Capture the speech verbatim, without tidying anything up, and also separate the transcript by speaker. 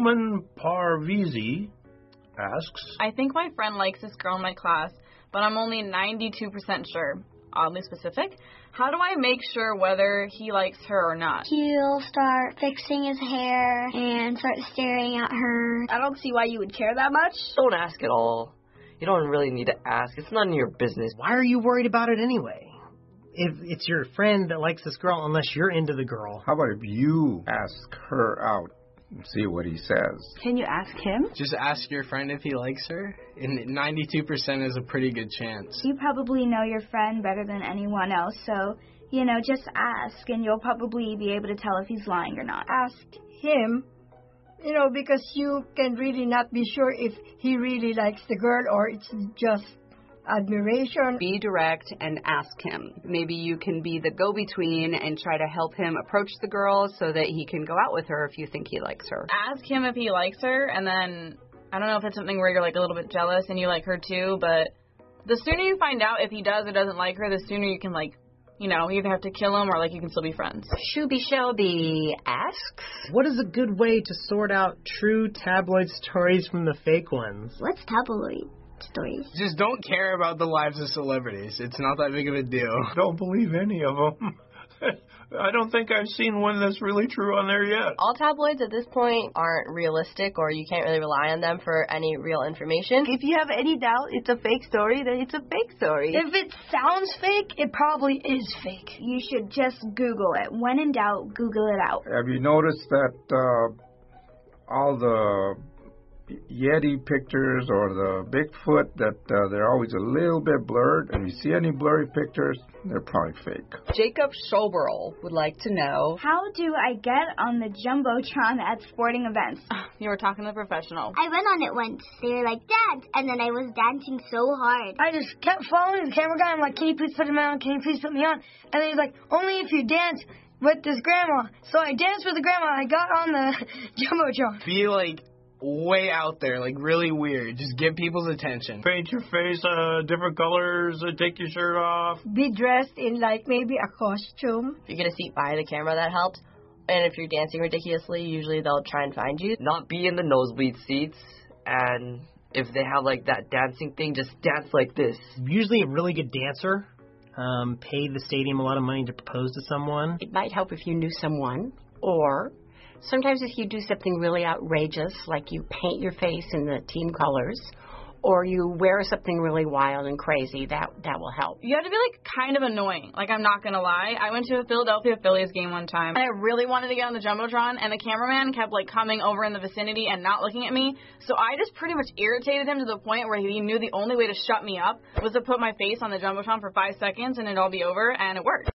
Speaker 1: Truman Parvizi asks,
Speaker 2: I think my friend likes this girl in my class, but I'm only ninety-two percent sure. Oddly specific. How do I make sure whether he likes her or not?
Speaker 3: He'll start fixing his hair and start staring at her.
Speaker 4: I don't see why you would care that much.
Speaker 5: Don't ask at all. You don't really need to ask. It's none of your business.
Speaker 6: Why are you worried about it anyway? If it's your friend that likes this girl, unless you're into the girl.
Speaker 7: How about if you ask her out and see what he says?
Speaker 4: Can you ask him?
Speaker 8: Just ask your friend if he likes her. And ninety-two percent is a pretty good chance.
Speaker 9: You probably know your friend better than anyone else, so, you know, just ask, and you'll probably be able to tell if he's lying or not.
Speaker 10: Ask him, you know, because you can really not be sure if he really likes the girl or it's just admiration.
Speaker 4: Be direct and ask him. Maybe you can be the go-between and try to help him approach the girl so that he can go out with her if you think he likes her.
Speaker 2: Ask him if he likes her, and then, I don't know if it's something where you're like a little bit jealous and you like her too, but the sooner you find out if he does or doesn't like her, the sooner you can, like, you know, either have to kill him or, like, you can still be friends.
Speaker 11: Shuby Shelby asks,
Speaker 6: what is a good way to sort out true tabloid stories from the fake ones?
Speaker 3: What's tabloid stories?
Speaker 8: Just don't care about the lives of celebrities. It's not that big of a deal.
Speaker 1: Don't believe any of them. I don't think I've seen one that's really true on there yet.
Speaker 12: All tabloids at this point aren't realistic, or you can't really rely on them for any real information.
Speaker 4: If you have any doubt it's a fake story, then it's a fake story.
Speaker 10: If it sounds fake, it probably is fake.
Speaker 9: You should just Google it. When in doubt, Google it out.
Speaker 7: Have you noticed that uh, all the Yeti pictures or the Bigfoot, that uh, they're always a little bit blurred? If you see any blurry pictures, they're probably fake.
Speaker 4: Jacob Schoberl would like to know,
Speaker 9: how do I get on the Jumbotron at sporting events?
Speaker 2: You were talking to the professional.
Speaker 3: I went on it once. They were like, dance, and then I was dancing so hard.
Speaker 10: I just kept following the camera guy. I'm like, can you please put him on? Can you please put me on? And then he's like, only if you dance with this grandma. So I danced with the grandma. I got on the Jumbotron.
Speaker 8: Be like way out there, like really weird. Just get people's attention.
Speaker 1: Paint your face uh, different colors, uh, take your shirt off.
Speaker 10: Be dressed in like maybe a costume.
Speaker 12: If you get a seat by the camera, that helps. And if you're dancing ridiculously, usually they'll try and find you.
Speaker 5: Not be in the nosebleed seats, and if they have like that dancing thing, just dance like this.
Speaker 6: Usually a really good dancer um, paid the stadium a lot of money to propose to someone.
Speaker 11: It might help if you knew someone, or sometimes if you do something really outrageous, like you paint your face in the team colors, or you wear something really wild and crazy, that that will help.
Speaker 2: You have to be, like, kind of annoying. Like, I'm not going to lie. I went to a Philadelphia Phillies game one time, and I really wanted to get on the Jumbotron, and the cameraman kept, like, coming over in the vicinity and not looking at me. So I just pretty much irritated him to the point where he knew the only way to shut me up was to put my face on the Jumbotron for five seconds, and it'd all be over, and it worked.